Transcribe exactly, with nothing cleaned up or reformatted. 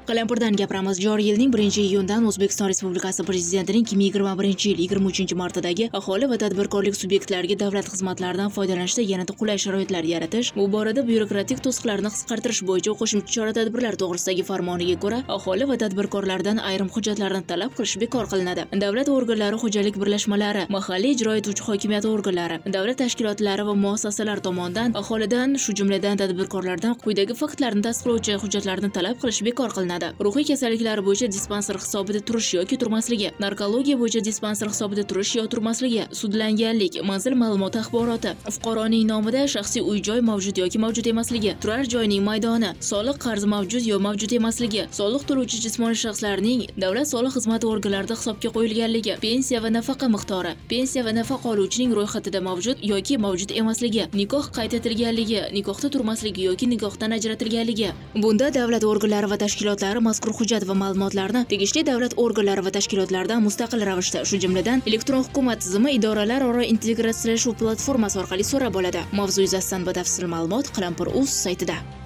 Qalampirdan gapiramiz. Joriy yilning birinchi iyundan O'zbekiston Respublikasi Prezidentining ikki ming yigirma birinchi yil yigirma uchinchi martadagi aholi va tadbirkorlik subyektlariga davlat xizmatlaridan foydalanishda yanada qulay sharoitlar yaratish, bu borada byurokratik to'siqlarni qisqartirish bo'yicha qo'shimcha chora-tadbirlar to'g'risidagi farmoniga ko'ra aholi va tadbirkorlardan ayrim hujjatlarni talab qilish bekor qilinadi. Davlat organlari, xo'jalik birlashmalari, mahalliy ijro etuvchi hokimiyat organlari, davlat tashkilotlari va muassasalar tomonidan aholidan, shu jumladan tadbirkorlardan quyidagi faktlarni tasdiqlovchi hujjatlarni talab qilish bekor qilinadi. Ruhiy kasalliklar bo'yicha dispanser hisobida turish yoki turmasligi, narkologiya bo'yicha dispanser hisobida turish yoki turmasligi, sudlanganlik, manzil ma'lumoti axboroti, fuqaroning nomida shaxsiy uy-joy mavjud yoki mavjud emasligi, turar joyning maydoni, soliq qarzi mavjud yoki mavjud emasligi, soliq to'lovchi jismoniy shaxslarning davlat soliq xizmati organlarida hisobga qo'yilganligi, pensiya va nafaqa miqdori, pensiya va nafaqa oluvchining ro'yxatida mavjud yoki mavjud emasligi, nikoh qayd etilganligi, nikohda turmasligi yoki nikohdan ajratilganligi. Bunda davlat organlari va tashkilotlari mazkur hujjat va ma'lumotlarni tegishli davlat organlari va tashkilotlaridan mustaqil ravishda, shu jumladan elektron hukumat tizimi idoralararo integratsiyalashuv platformasi orqali so'rab oladi. Mavzu yuzasidan batafsil ma'lumot Qalampir.uz saytida.